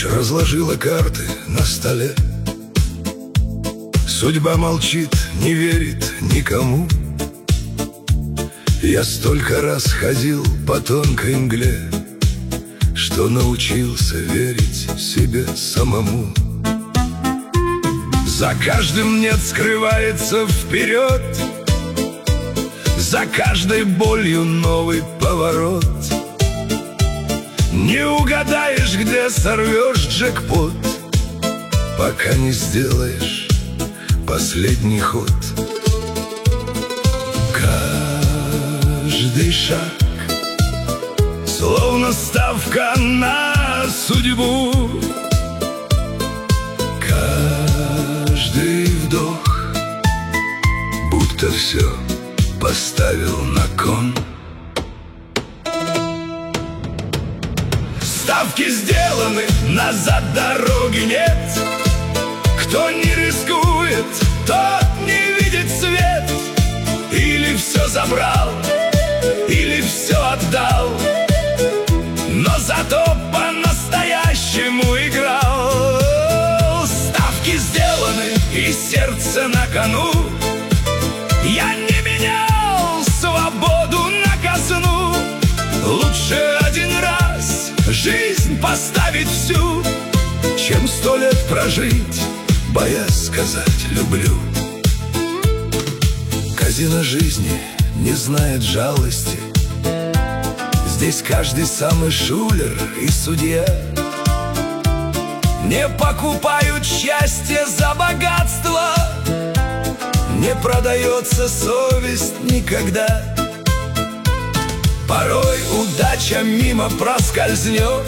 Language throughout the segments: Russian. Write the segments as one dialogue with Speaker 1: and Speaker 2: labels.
Speaker 1: Ночь разложила карты на столе. Судьба молчит, не верит никому. Я столько раз ходил по тонкой мгле, что научился верить себе самому. За каждым «нет» скрывается вперед, за каждой болью новый поворот. Не угадаешь, где сорвешь джекпот, пока не сделаешь последний ход. Каждый шаг словно ставка на судьбу. Каждый вдох будто все поставил на кон. Ставки сделаны, назад дороги нет. Кто не рискует, тот не видит свет. Или все забрал, или все отдал, но зато по-настоящему играл. Ставки сделаны, и сердце на кону. Я не менял свободу на казну. Лучше один раз жизнь поставить всю, чем 100 лет прожить, боясь сказать «люблю». Казино жизни не знает жалости. Здесь каждый самый шулер и судья. Не покупают счастье за богатство, не продается совесть никогда. Порой удача мимо проскользнет,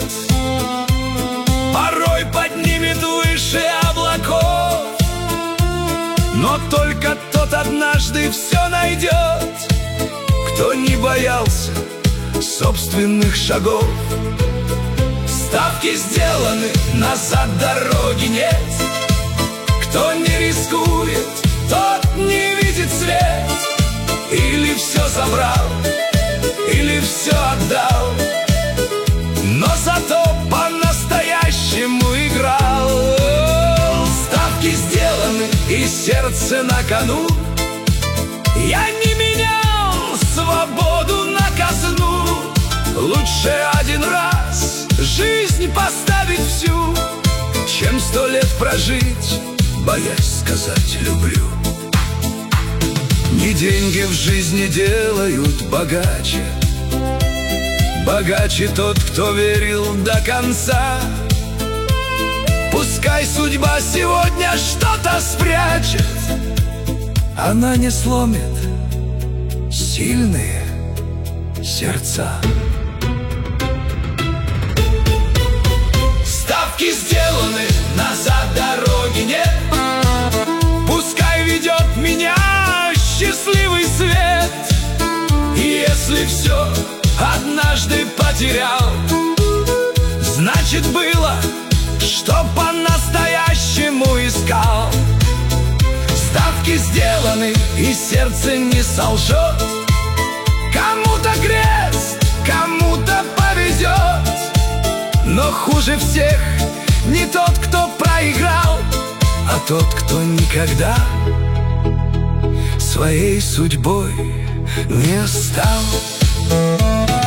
Speaker 1: порой поднимет выше облаков, но только тот однажды все найдет, кто не боялся собственных шагов. Ставки сделаны, назад дороги нет. Кто не рискует, тот не видит свет. Или все забрал, или все отдал, но зато по-настоящему играл. Ставки сделаны, и сердце на кону. Я не менял свободу на казну. Лучше один раз жизнь поставить всю, чем 100 лет прожить, боясь сказать «люблю». Не деньги в жизни делают богаче. Богаче тот, кто верил до конца. Пускай судьба сегодня что-то спрячет, она не сломит сильные сердца. Ставки сделаны, назад дороги нет. Пускай ведет меня счастливый свет. И если все однажды потерял, значит было, что по-настоящему искал. Ставки сделаны, и сердце не солжет. Кому-то крест, кому-то повезет, но хуже всех не тот, кто проиграл, а тот, кто никогда своей судьбой не стал.